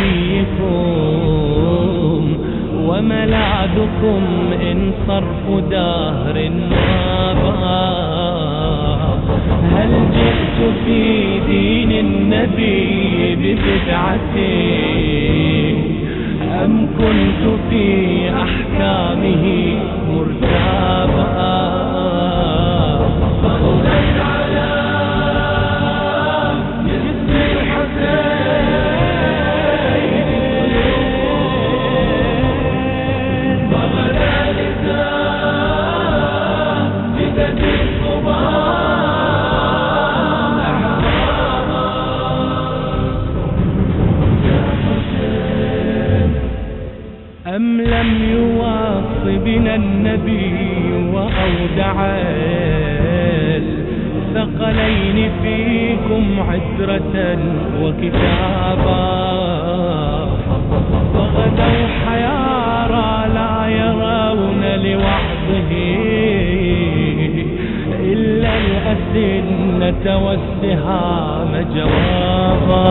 نبيكم وملاذكم إن صرف دهر وابا. هل جئت في دين النبي ببدعة أم كنت في أحكامه مرتابا؟ أم لم يوص بنا النبي وأودع الثقلين فيكم عترة وكتابا؟ وغدوا حيارى لا يرون لوحده إلا الأسنة والسهام جوابا.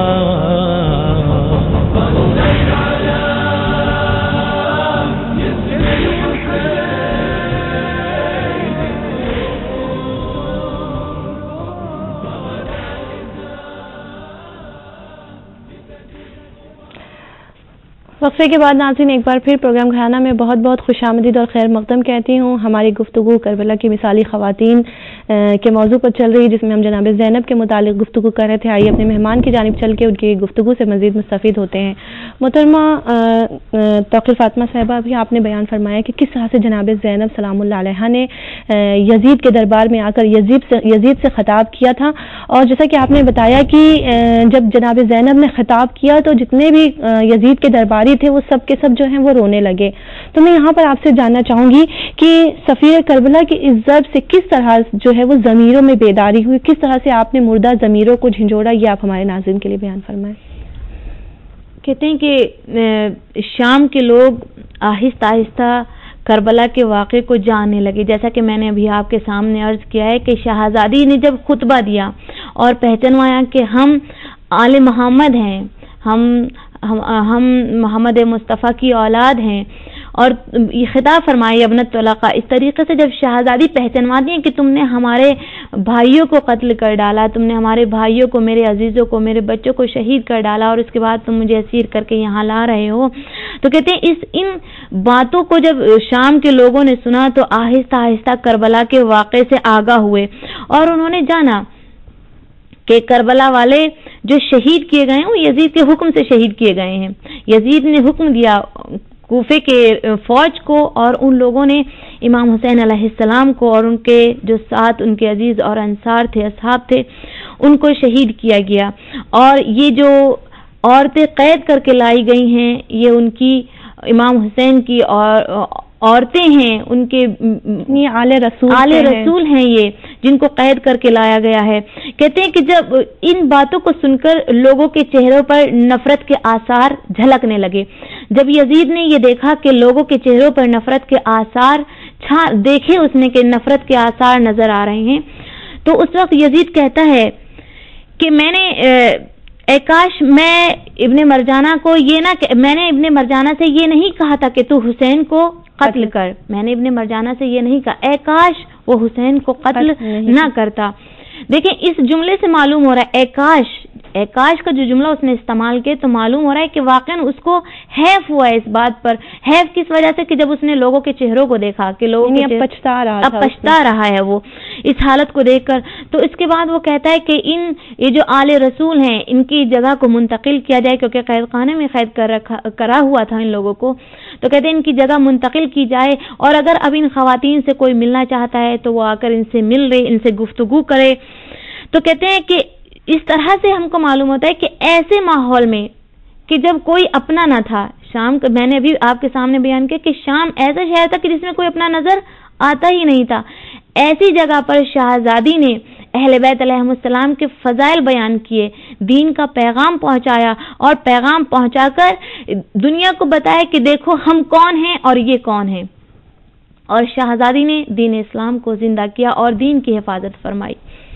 وقفے کے بعد ناظرین ایک بار پھر پروگرام گھرانہ میں بہت بہت خوش آمدید اور خیر مقدم کہتی ہوں. ہماری گفتگو کربلا کی مثالی خواتین کے موضوع پر چل رہی ہے، جس میں ہم جناب زینب کے متعلق گفتگو کر رہے تھے. آئیے اپنے مہمان کی جانب چل کے ان کی گفتگو سے مزید مستفید ہوتے ہیں. محترمہ توقیر فاطمہ صاحبہ، بھی آپ نے بیان فرمایا کہ کس طرح سے جناب زینب سلام اللہ علیہا نے یزید کے دربار میں آ کر یزید سے خطاب کیا تھا، اور جیسا کہ آپ نے بتایا کہ جب جناب زینب نے خطاب کیا تو جتنے بھی یزید کے درباری تھے وہ سب کے سب جو ہیں وہ رونے لگے. تو میں یہاں پر آپ سے جاننا چاہوں گی کہ سفیر کربلا کی عزت سے کس طرح جو ہے وہ ضمیروں میں بیداری ہوئی، کس طرح سے آپ نے مردہ ضمیروں کو جھنجھوڑا، یہ آپ ہمارے ناظرین کے لیے بیان فرمائیں. کہتے ہیں کہ شام کے لوگ آہستہ آہستہ کربلا کے واقعے کو جاننے لگے. جیسا کہ میں نے ابھی آپ کے سامنے عرض کیا ہے کہ شہزادی نے جب خطبہ دیا اور پہچانوایا کہ ہم آل محمد ہیں، ہم محمد مصطفیٰ کی اولاد ہیں، اور یہ خطاب فرمائی ابنت طلقہ، اس طریقے سے جب شہزادی پہچانواتی ہیں کہ تم نے ہمارے بھائیوں کو قتل کر ڈالا، تم نے ہمارے بھائیوں کو، میرے عزیزوں کو، میرے بچوں کو شہید کر ڈالا، اور اس کے بعد تم مجھے اسیر کر کے یہاں لا رہے ہو. تو کہتے ہیں ان باتوں کو جب شام کے لوگوں نے سنا تو آہستہ آہستہ کربلا کے واقعے سے آگاہ ہوئے، اور انہوں نے جانا کہ کربلا والے جو شہید کیے گئے ہیں وہ یزید کے حکم سے شہید کیے گئے ہیں. یزید نے حکم دیا کوفے کے فوج کو، اور ان لوگوں نے امام حسین علیہ السلام کو اور ان کے جو ساتھ ان کے عزیز اور انصار تھے، اصحاب تھے، ان کو شہید کیا گیا. اور یہ جو عورتیں قید کر کے لائی گئی ہیں، یہ ان کی امام حسین کی عورتیں ہیں، ان کے آل رسول ہیں، یہ جن کو قید کر کے لایا گیا ہے. کہتے ہیں کہ جب ان باتوں کو سن کر لوگوں کے چہروں پر نفرت کے آثار جھلکنے لگے، جب یزید نے یہ دیکھا کہ لوگوں کے چہروں پر نفرت کے آثار دیکھے اس نے کہ نفرت کے آثار نظر آ رہے ہیں، تو اس وقت یزید کہتا ہے کہ میں نے کاش میں ابن مرجانہ کو میں نے ابن مرجانہ سے یہ نہیں کہا تھا کہ تو حسین کو قتل کر، میں نے ابن مرجانہ سے یہ نہیں کہا، کاش وہ حسین کو قتل نہ کرتا. دیکھیں اس جملے سے معلوم ہو رہا ہے اے کاش کا جو جملہ اس نے استعمال کیا، تو معلوم ہو رہا ہے کہ واقعاً اس کو حیف ہوا ہے اس بات پر. حیف کس وجہ سے کہ جب اس نے لوگوں کے چہروں کو دیکھا کہ لوگوں پچھتا رہا ہے وہ اس حالت کو دیکھ کر. تو اس کے بعد وہ کہتا ہے کہ یہ جو آل رسول ہیں ان کی جگہ کو منتقل کیا جائے، کیونکہ قید خانے میں قید کرا ہوا تھا ان لوگوں کو. تو کہتے ہیں ان کی جگہ منتقل کی جائے، اور اگر اب ان خواتین سے کوئی ملنا چاہتا ہے تو وہ آ کر ان سے مل رہے، ان سے گفتگو کرے. تو کہتے ہیں کہ اس طرح سے ہم کو معلوم ہوتا ہے کہ ایسے ماحول میں کہ جب کوئی اپنا نہ تھا، شام میں نے ابھی آپ کے سامنے بیان کیا کہ شام ایسا شہر تھا کہ جس میں کوئی اپنا نظر آتا ہی نہیں تھا. ایسی جگہ پر شہزادی نے اہل بیت علیہم السلام کے فضائل بیان کیے، دین کا پیغام پہنچایا، اور پیغام پہنچا کر دنیا کو بتایا کہ دیکھو ہم کون ہیں اور یہ کون ہیں. اور شہزادی نے دین اسلام کو زندہ کیا اور دین کی حفاظت فرمائی.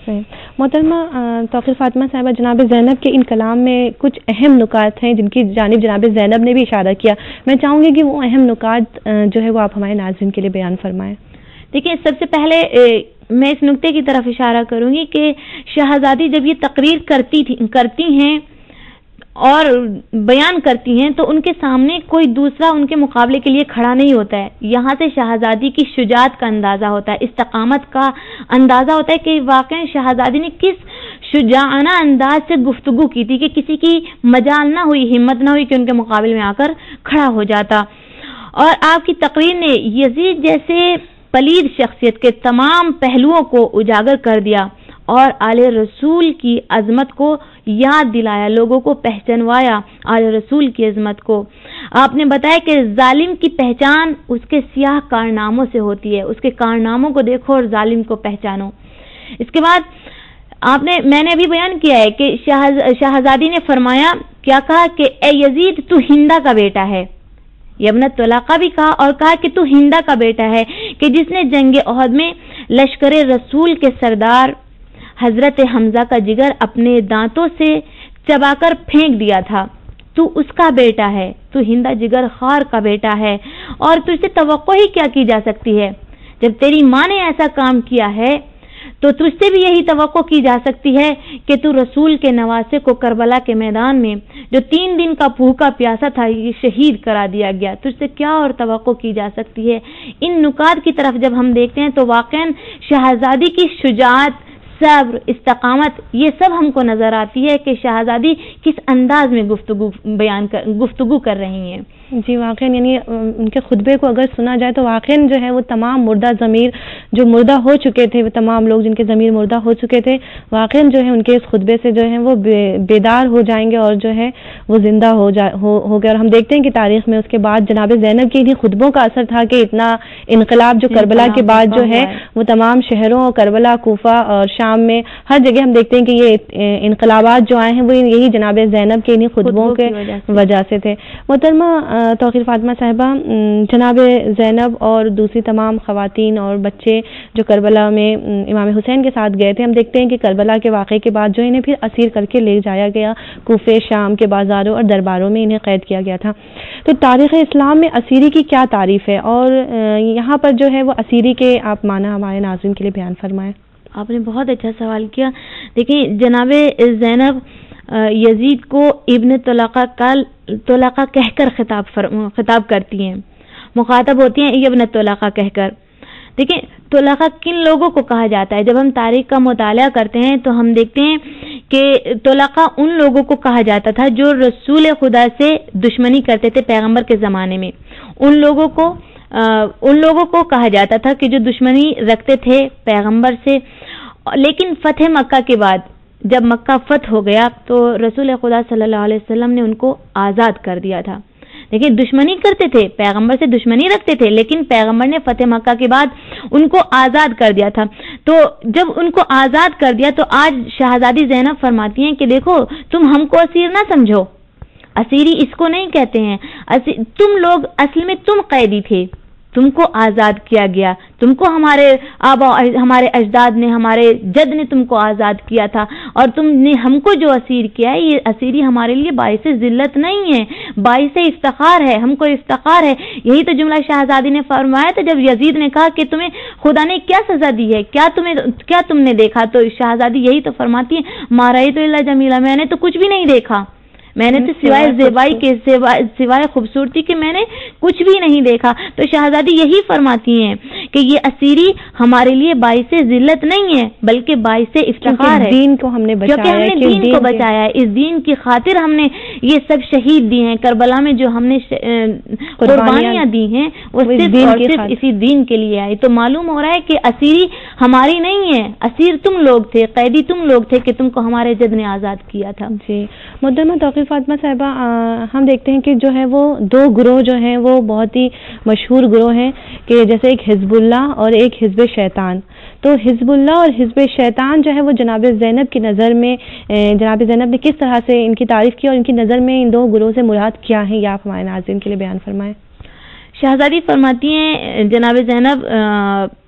محترمہ توقیر فاطمہ صاحبہ، جناب زینب کے ان کلام میں کچھ اہم نکات ہیں جن کی جانب جناب زینب نے بھی اشارہ کیا. میں چاہوں گی کہ وہ اہم نکات جو ہے وہ آپ ہمارے ناظرین کے لیے بیان فرمائیں. دیکھیں، سب سے پہلے میں اس نقطے کی طرف اشارہ کروں گی کہ شہزادی جب یہ تقریر کرتی ہیں اور بیان کرتی ہیں تو ان کے سامنے کوئی دوسرا ان کے مقابلے کے لیے کھڑا نہیں ہوتا ہے. یہاں سے شہزادی کی شجاعت کا اندازہ ہوتا ہے، استقامت کا اندازہ ہوتا ہے کہ واقعی شہزادی نے کس شجاعانہ انداز سے گفتگو کی تھی کہ کسی کی مجال نہ ہوئی، ہمت نہ ہوئی کہ ان کے مقابلے میں آ کر کھڑا ہو جاتا. اور آپ کی تقریر نے یزید جیسے پلید شخصیت کے تمام پہلوؤں کو اجاگر کر دیا اور آل رسول کی عظمت کو یاد دلایا، لوگوں کو پہچانوایا آل رسول کی عظمت کو. آپ نے بتایا کہ ظالم کی پہچان اس کے سیاہ کارناموں سے ہوتی ہے، اس کے کارناموں کو دیکھو اور ظالم کو پہچانو. اس کے بعد میں نے ابھی بیان کیا ہے کہ شہزادی نے فرمایا، کیا کہا کہ اے یزید تو ہندا کا بیٹا ہے، یہ ابن طلاقہ بھی کہا اور کہا کہ تو ہندا کا بیٹا ہے کہ جس نے جنگ احد میں لشکر رسول کے سردار حضرت حمزہ کا جگر اپنے دانتوں سے چبا کر پھینک دیا تھا. تو اس کا بیٹا ہے، تو ہندا جگر خار کا بیٹا ہے، اور تجھ سے توقع ہی کیا کی جا سکتی ہے؟ جب تیری ماں نے ایسا کام کیا ہے تو تجھ سے بھی یہی توقع کی جا سکتی ہے کہ تو رسول کے نواسے کو کربلا کے میدان میں جو 3 دن کا بھوکا پیاسا تھا یہ شہید کرا دیا گیا. تجھ سے کیا اور توقع کی جا سکتی ہے؟ ان نکات کی طرف جب ہم دیکھتے ہیں تو واقعاً شہزادی کی شجاعت، صبر، استقامت یہ سب ہم کو نظر آتی ہے کہ شہزادی کس انداز میں گفتگو کر رہی ہیں. جی واقعاً، یعنی ان کے خطبے کو اگر سنا جائے تو واقعاً جو ہے وہ تمام مردہ ضمیر جو مردہ ہو چکے تھے، وہ تمام لوگ جن کے ضمیر مردہ ہو چکے تھے، واقعاً جو ہے ان کے اس خطبے سے جو ہے وہ بیدار ہو جائیں گے اور جو ہے وہ زندہ ہو گئے. اور ہم دیکھتے ہیں کہ تاریخ میں اس کے بعد جناب زینب کے انہیں خطبوں کا اثر تھا کہ اتنا انقلاب جو کربلا کے بعد جو ہے وہ تمام شہروں، کربلا، کوفہ اور شام میں ہر جگہ ہم دیکھتے ہیں کہ یہ انقلابات جو آئے ہیں وہ یہی جناب زینب کے انہیں خطبوں کے وجہ سے تھے. محترمہ توقیر فاطمہ صاحبہ، جناب زینب اور دوسری تمام خواتین اور بچے جو کربلا میں امام حسین کے ساتھ گئے تھے، ہم دیکھتے ہیں کہ کربلا کے واقعے کے بعد جو انہیں پھر اسیر کر کے لے جایا گیا، کوفے، شام کے بازاروں اور درباروں میں انہیں قید کیا گیا تھا. تو تاریخ اسلام میں اسیری کی کیا تعریف ہے اور یہاں پر جو ہے وہ اسیری کے آپ معنی ہمارے ناظرین کے لیے بیان فرمائیں. آپ نے بہت اچھا سوال کیا. دیکھیں، جناب زینب یزید کو ابن طلاقہ کہہ کر خطاب کرتی ہیں، مخاطب ہوتی ہیں ابن طلاقہ کہہ کر. دیکھیں، طلاقہ کن لوگوں کو کہا جاتا ہے؟ جب ہم تاریخ کا مطالعہ کرتے ہیں تو ہم دیکھتے ہیں کہ طلاقہ ان لوگوں کو کہا جاتا تھا جو رسول خدا سے دشمنی کرتے تھے پیغمبر کے زمانے میں. ان لوگوں کو کہا جاتا تھا کہ جو دشمنی رکھتے تھے پیغمبر سے. لیکن فتح مکہ کے بعد جب مکہ فتح ہو گیا تو رسول خدا صلی اللہ علیہ وسلم نے ان کو آزاد کر دیا تھا. دیکھیں، دشمنی کرتے تھے، پیغمبر سے دشمنی رکھتے تھے، لیکن پیغمبر نے فتح مکہ کے بعد ان کو آزاد کر دیا تھا. تو جب ان کو آزاد کر دیا تو آج شہزادی زینب فرماتی ہیں کہ دیکھو، تم ہم کو اسیر نہ سمجھو، اسیری اس کو نہیں کہتے ہیں. تم لوگ اصل میں تم قیدی تھے، تم کو آزاد کیا گیا، تم کو ہمارے اجداد نے، ہمارے جد نے تم کو آزاد کیا تھا، اور تم نے ہم کو جو اسیر کیا ہے یہ اسیری ہمارے لیے باعث ذلت نہیں ہے، باعث افتخار ہے، ہم کو افتخار ہے. یہی تو جملہ شہزادی نے فرمایا تھا جب یزید نے کہا کہ تمہیں خدا نے کیا سزا دی ہے، کیا تم نے دیکھا؟ تو شہزادی یہی تو فرماتی ہے، ما رأیت الا جمیلا، میں نے تو کچھ بھی نہیں دیکھا، میں نے تو سوائے زیبائی کے، سوائے خوبصورتی کے میں نے کچھ بھی نہیں دیکھا. تو شہزادی یہی فرماتی ہیں کہ یہ اسیری ہمارے لیے باعث ذلت نہیں ہے بلکہ باعث افتخار ہے، دین کو ہم نے بچایا، کیونکہ ہم نے دین کو بچایا ہے. اس دین کی خاطر ہم نے یہ سب شہید دیے ہیں. کربلا میں جو ہم نے قربانیاں دی ہیں وہ صرف اور صرف اسی دین کے لیے آئی. تو معلوم ہو رہا ہے کہ اسیری ہماری نہیں ہے، اسیر تم لوگ تھے، قیدی تم لوگ تھے کہ تم کو ہمارے جد نے آزاد کیا تھا. جی محترمہ توقیر فاطمہ صاحبہ، ہم دیکھتے ہیں کہ جو ہے وہ 2 گروہ جو ہیں وہ بہت ہی مشہور گروہ ہیں کہ جیسے ایک حزب اللہ اور ایک حزب شیطان. تو حزب اللہ اور حزب شیطان جو ہے وہ جناب زینب کی نظر میں جناب زینب نے کس طرح سے ان کی تعریف کی اور ان کی نظر میں ان 2 گروہ سے مراد کیا ہے، یہ آپ ہمارے ناظرین کے لیے بیان فرمائیں. شہزادی فرماتی ہیں جناب زینب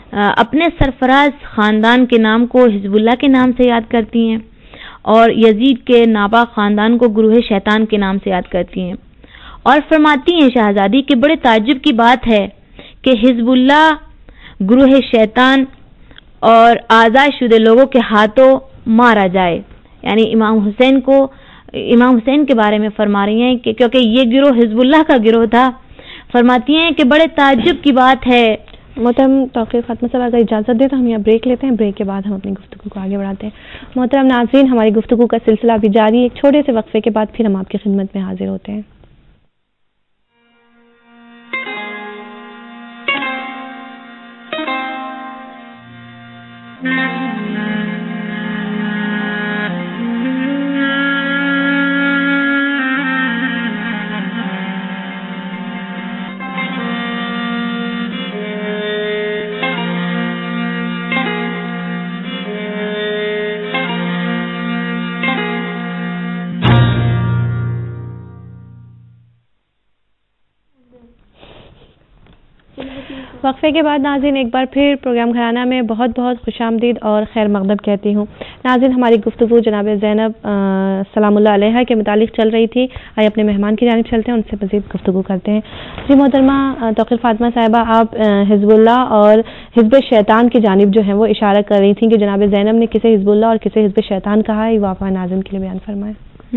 اپنے سرفراز خاندان کے نام کو حزب اللہ کے نام سے یاد کرتی ہیں اور یزید کے ناپاک خاندان کو گروہ شیطان کے نام سے یاد کرتی ہیں، اور فرماتی ہیں شہزادی کہ بڑے تعجب کی بات ہے کہ حزب اللہ گروہ شیطان اور آزاد شدہ لوگوں کے ہاتھوں مارا جائے، یعنی امام حسین کے بارے میں فرما رہی ہیں کہ کیونکہ یہ گروہ حزب اللہ کا گروہ تھا، فرماتی ہیں کہ بڑے تعجب کی بات ہے۔ محترم توقیر فاطمہ صاحب اگر اجازت دے تو ہم یہاں بریک لیتے ہیں، بریک کے بعد ہم اپنی گفتگو کو آگے بڑھاتے ہیں۔ محترم ناظرین، ہماری گفتگو کا سلسلہ بھی جاری ہے، ایک چھوٹے سے وقفے کے بعد پھر ہم آپ کی خدمت میں حاضر ہوتے ہیں۔ وقفے کے بعد ناظرین ایک بار پھر پروگرام گھرانہ میں بہت بہت خوش آمدید اور خیر مقدم کہتی ہوں۔ ناظرین، ہماری گفتگو جناب زینب سلام اللہ علیہ کے متعلق چل رہی تھی، آئے اپنے مہمان کی جانب چلتے ہیں، ان سے مزید گفتگو کرتے ہیں۔ جی محترمہ توقیر فاطمہ صاحبہ، آپ حزب اللہ اور حزب شیطان کی جانب جو ہے وہ اشارہ کر رہی تھیں کہ جناب زینب نے کسے حزب اللہ اور کسے حزب شیطان کہا ہے، وہ آپ ناظرین کے لیے بیان فرمائیں۔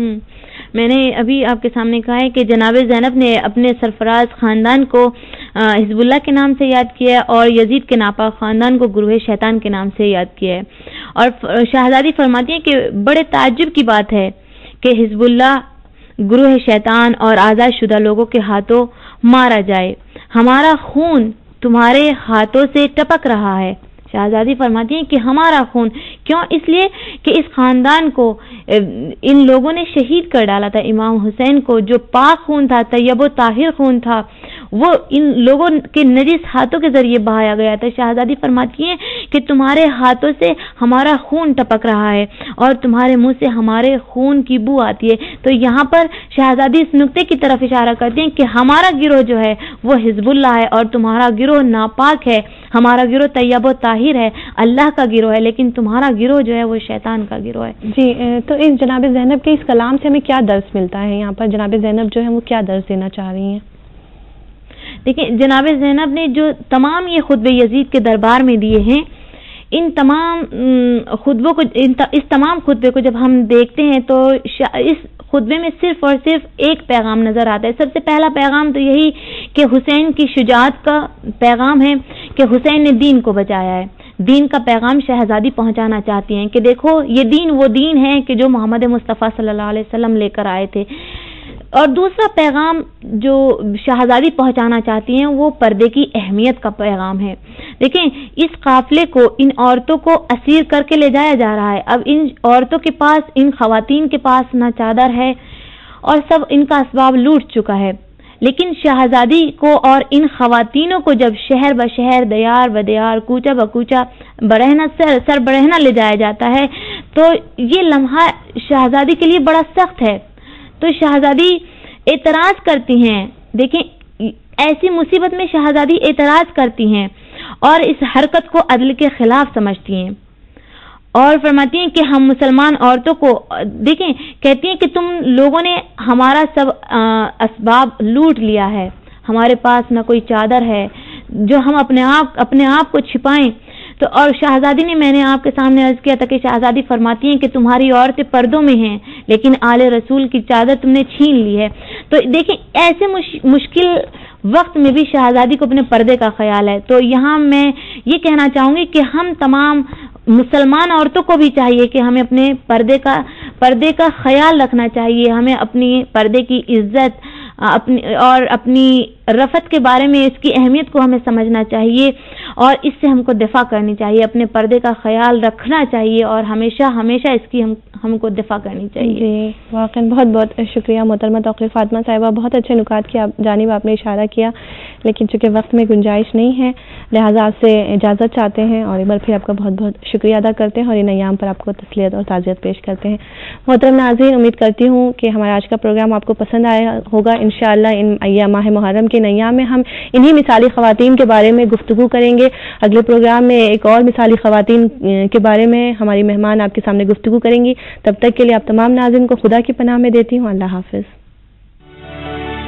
میں نے ابھی آپ کے سامنے کہا ہے کہ جناب زینب نے اپنے سرفراز خاندان کو حزب اللہ کے نام سے یاد کیا ہے اور یزید کے ناپاک خاندان کو گروہ شیطان کے نام سے یاد کیا ہے، اور شہزادی فرماتی ہیں کہ بڑے تعجب کی بات ہے کہ حزب اللہ گروہ شیطان اور آزاد شدہ لوگوں کے ہاتھوں مارا جائے، ہمارا خون تمہارے ہاتھوں سے ٹپک رہا ہے۔ شہزادی فرماتی ہیں کہ ہمارا خون کیوں؟ اس لیے کہ اس خاندان کو ان لوگوں نے شہید کر ڈالا تھا، امام حسین کو، جو پاک خون تھا، طیب و طاہر خون تھا، وہ ان لوگوں کے نجس ہاتھوں کے ذریعے بہایا گیا تھا۔ شہزادی فرماتی ہیں کہ تمہارے ہاتھوں سے ہمارا خون ٹپک رہا ہے اور تمہارے منہ سے ہمارے خون کی بو آتی ہے۔ تو یہاں پر شہزادی اس نقطے کی طرف اشارہ کرتے ہیں کہ ہمارا گروہ جو ہے وہ حزب اللہ ہے اور تمہارا گروہ ناپاک ہے، ہمارا گروہ طیب و طاہر ہے، اللہ کا گروہ ہے، لیکن تمہارا گروہ جو ہے وہ شیطان کا گروہ ہے۔ جی، تو اس جناب زینب کے اس کلام سے ہمیں کیا درس ملتا ہے؟ یہاں پر جناب زینب جو ہے وہ کیا درس دینا چاہ رہی ہیں؟ دیکھیں، جناب زینب نے جو تمام یہ خطبے یزید کے دربار میں دیے ہیں، ان تمام خطبوں کو، اس تمام خطبے کو جب ہم دیکھتے ہیں تو اس خطبے میں صرف اور صرف ایک پیغام نظر آتا ہے۔ سب سے پہلا پیغام تو یہی کہ حسین کی شجاعت کا پیغام ہے کہ حسین نے دین کو بچایا ہے۔ دین کا پیغام شہزادی پہنچانا چاہتی ہیں کہ دیکھو یہ دین وہ دین ہے کہ جو محمد مصطفیٰ صلی اللہ علیہ وسلم لے کر آئے تھے۔ اور دوسرا پیغام جو شہزادی پہنچانا چاہتی ہیں وہ پردے کی اہمیت کا پیغام ہے۔ دیکھیں، اس قافلے کو، ان عورتوں کو اسیر کر کے لے جایا جا رہا ہے۔ اب ان عورتوں کے پاس، ان خواتین کے پاس نہ چادر ہے اور سب ان کا اسباب لوٹ چکا ہے، لیکن شہزادی کو اور ان خواتینوں کو جب شہر بشہر، دیار بدیار، کوچہ بکوچہ، برہنہ سر برہنہ لے جایا جاتا ہے تو یہ لمحہ شہزادی کے لیے بڑا سخت ہے۔ تو شہزادی اعتراض کرتی ہیں، دیکھیں ایسی مصیبت میں شہزادی اعتراض کرتی ہیں اور اس حرکت کو عدل کے خلاف سمجھتی ہیں اور فرماتی ہیں کہ ہم مسلمان عورتوں کو، دیکھیں کہتی ہیں کہ تم لوگوں نے ہمارا سب اسباب لوٹ لیا ہے، ہمارے پاس نہ کوئی چادر ہے جو ہم اپنے آپ کو چھپائیں۔ تو اور شہزادی نے، میں نے آپ کے سامنے عرض کیا تھا کہ شہزادی فرماتی ہیں کہ تمہاری عورتیں پردوں میں ہیں لیکن آل رسول کی چادر تم نے چھین لی ہے۔ تو دیکھیں ایسے مشکل وقت میں بھی شہزادی کو اپنے پردے کا خیال ہے۔ تو یہاں میں یہ کہنا چاہوں گی کہ ہم تمام مسلمان عورتوں کو بھی چاہیے کہ ہمیں اپنے پردے کا خیال رکھنا چاہیے، ہمیں اپنی پردے کی عزت اپنی رفت کے بارے میں، اس کی اہمیت کو ہمیں سمجھنا چاہیے اور اس سے ہم کو دفاع کرنی چاہیے، اپنے پردے کا خیال رکھنا چاہیے اور ہمیشہ اس کی ہم کو دفاع کرنی چاہیے. جی واقعا بہت بہت شکریہ محترمہ توقیر فاطمہ صاحبہ, بہت اچھے نکات کی جانب آپ نے اشارہ کیا, لیکن چونکہ وقت میں گنجائش نہیں ہے لہٰذا آپ سے اجازت چاہتے ہیں اور ایک بار پھر آپ کا بہت بہت شکریہ ادا کرتے ہیں اور ان ایام پر آپ کو تسلیت اور تعزیت پیش کرتے ہیں. محترم ناظرین, امید کرتی ہوں کہ ہمارا آج کا پروگرام آپ کو پسند آیا ہوگا. انشاءاللہ ان ایام ماہ محرم کے ایام میں ہم انہی مثالی خواتین کے بارے میں گفتگو کریں گے. اگلے پروگرام میں ایک اور مثالی خواتین کے بارے میں ہماری مہمان آپ کے سامنے گفتگو کریں گی. تب تک کے لیے آپ تمام ناظرین کو خدا کی پناہ میں دیتی ہوں. اللہ حافظ.